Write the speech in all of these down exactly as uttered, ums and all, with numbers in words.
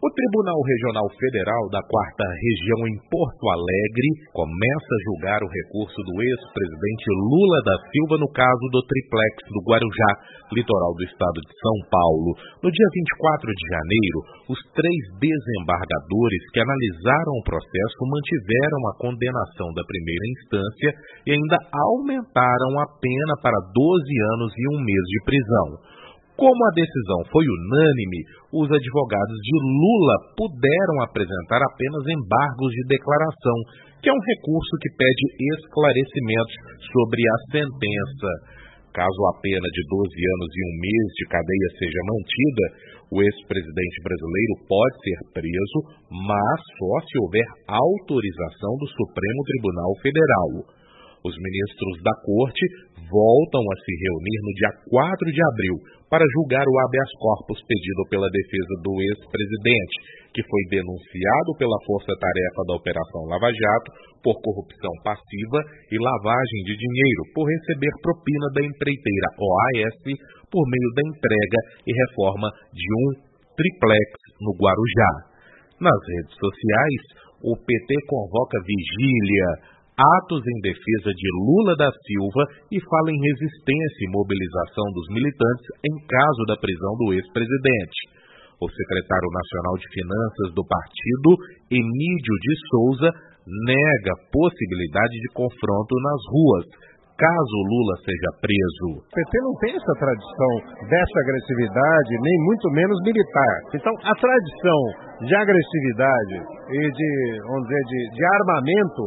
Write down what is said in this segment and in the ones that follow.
O Tribunal Regional Federal da Quarta Região em Porto Alegre começa a julgar o recurso do ex-presidente Lula da Silva no caso do triplex do Guarujá, litoral do estado de São Paulo. No dia vinte e quatro de janeiro, os três desembargadores que analisaram o processo mantiveram a condenação da primeira instância e ainda aumentaram a pena para doze anos e um mês de prisão. Como a decisão foi unânime, os advogados de Lula puderam apresentar apenas embargos de declaração, que é um recurso que pede esclarecimentos sobre a sentença. Caso a pena de doze anos e um mês de cadeia seja mantida, o ex-presidente brasileiro pode ser preso, mas só se houver autorização do Supremo Tribunal Federal. Os ministros da Corte voltam a se reunir no dia quatro de abril para julgar o habeas corpus pedido pela defesa do ex-presidente, que foi denunciado pela força-tarefa da Operação Lava Jato por corrupção passiva e lavagem de dinheiro por receber propina da empreiteira O A S por meio da entrega e reforma de um triplex no Guarujá. Nas redes sociais, o P T convoca vigília, atos em defesa de Lula da Silva e fala em resistência e mobilização dos militantes em caso da prisão do ex-presidente. O secretário nacional de Finanças do partido, Emídio de Souza, nega a possibilidade de confronto nas ruas, caso Lula seja preso. O P T não tem essa tradição dessa agressividade, nem muito menos militar. Então, a tradição de agressividade e de, vamos dizer, de, de armamento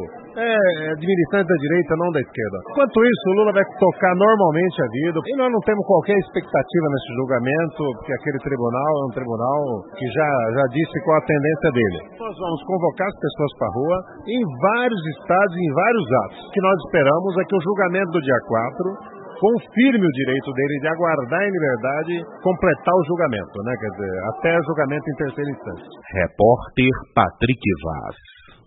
é de militante da direita, não da esquerda. Enquanto isso, o Lula vai tocar normalmente a vida e nós não temos qualquer expectativa nesse julgamento, porque aquele tribunal é um tribunal que já, já disse qual a tendência dele. Nós vamos convocar as pessoas para a rua em vários estados, em vários atos. O que nós esperamos é que o julgamento do dia quatro confirme o direito dele de aguardar em liberdade completar o julgamento, né? Quer dizer, até julgamento em terceira instância. Repórter Patrick Vaz.